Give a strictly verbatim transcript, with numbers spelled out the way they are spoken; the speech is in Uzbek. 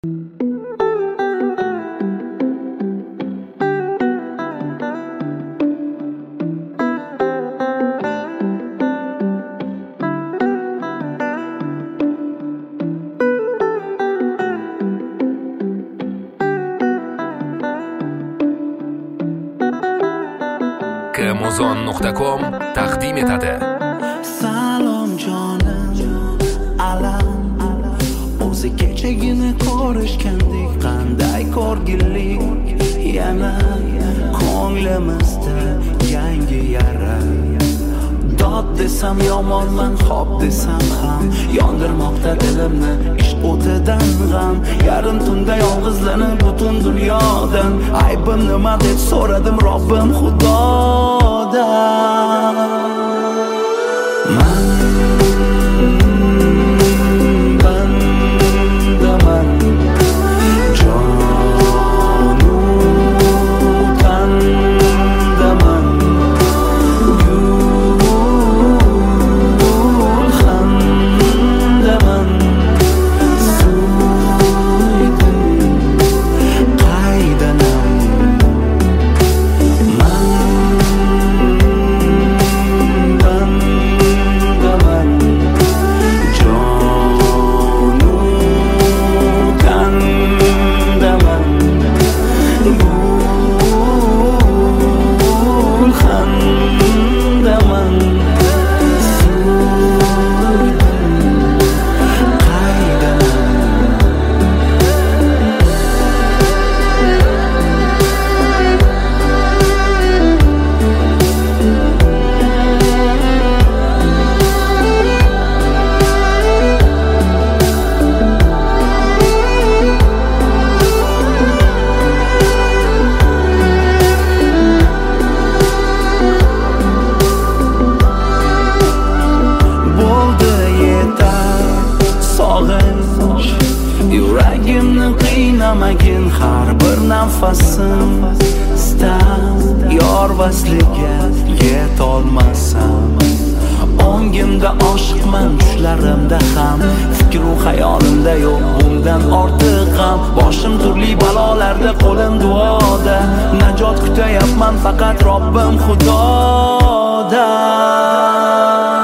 muzon nuqta com taqdim etadi. Salom jonim, alam o'zi kechagina ko'rishgandek qanday ko'rgilik yana ko'nglimizda yangi yara. Dod desam yomonman, xo'p desam ham yondirmoqda dilimni ishq o'tidan g'am. Yarim tunda yolg'izlanib butun dunyodan aybim nima deb so'radim Robbim Xudodan. Man bandaman, jonu tandaman, gul hamdaman, suydim qaydanam. Man bandaman, jonu tandaman, gul hamdaman, suydim bo'ldi yetar sog'inch, yuragimni qiynamagin har bir nafasim. Istam yor vasliga yetolmasam, ongimda oshiqman, tushlarimda ham, fikru xayolimda yo'q bundan ortiq ham. Boshim turli balolarda, qo'lim duoda, najot kutayapman faqat Robbim Xudodan.